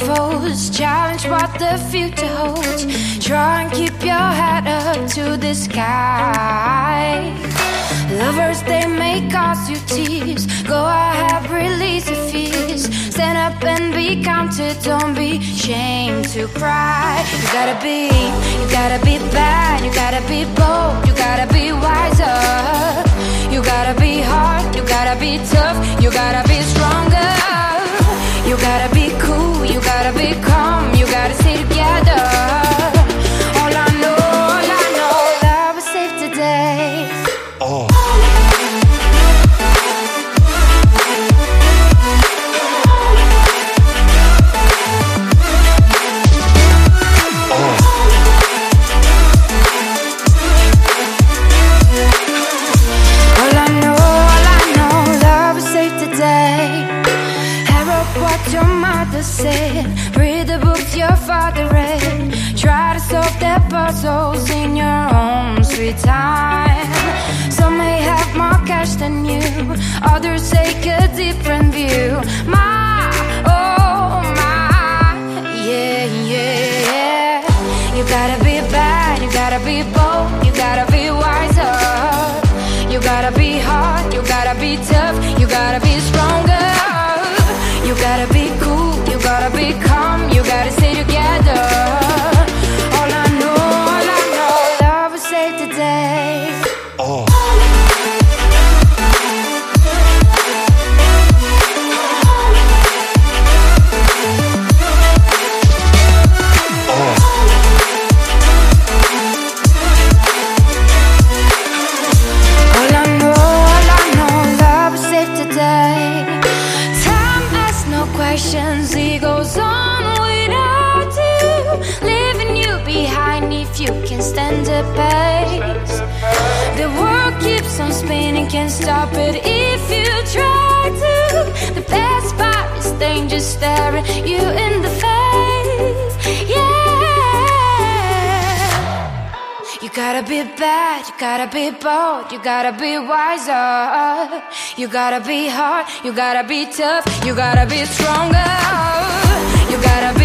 foes, challenge what the future holds. Try and keep your head up to the sky. Lovers, they may cause you tears. Go ahead, release your fears. Stand up and be counted, don't be ashamed to cry. You gotta be bad, you gotta be bold, you gotta be wiser. You gotta be hard, you gotta be tough, you gotta be stronger. You gotta be cool, you gotta be calm, you gotta stay together. All I know, love is safe today. Oh. Your mother said, read the books your father read. Try to solve their puzzles in your own sweet time. Some may have more cash than you, others take a different view. My, oh my, yeah, yeah. You gotta be bad, you gotta be bold, you gotta be wiser. You gotta be hard, you gotta be tough, you gotta be stronger. You gotta be cool, you gotta be calm, you gotta stay together. All I know, love is safe today. Oh. All I know, love is safe today. Questions, he goes on without you, leaving you behind if you can stand the pace. The world keeps on spinning, can't stop it if you try to. The best part is danger staring you in the face. Yeah. You gotta be bad, you gotta be bold, you gotta be wiser. You gotta be hard, you gotta be tough, you gotta be stronger. You gotta be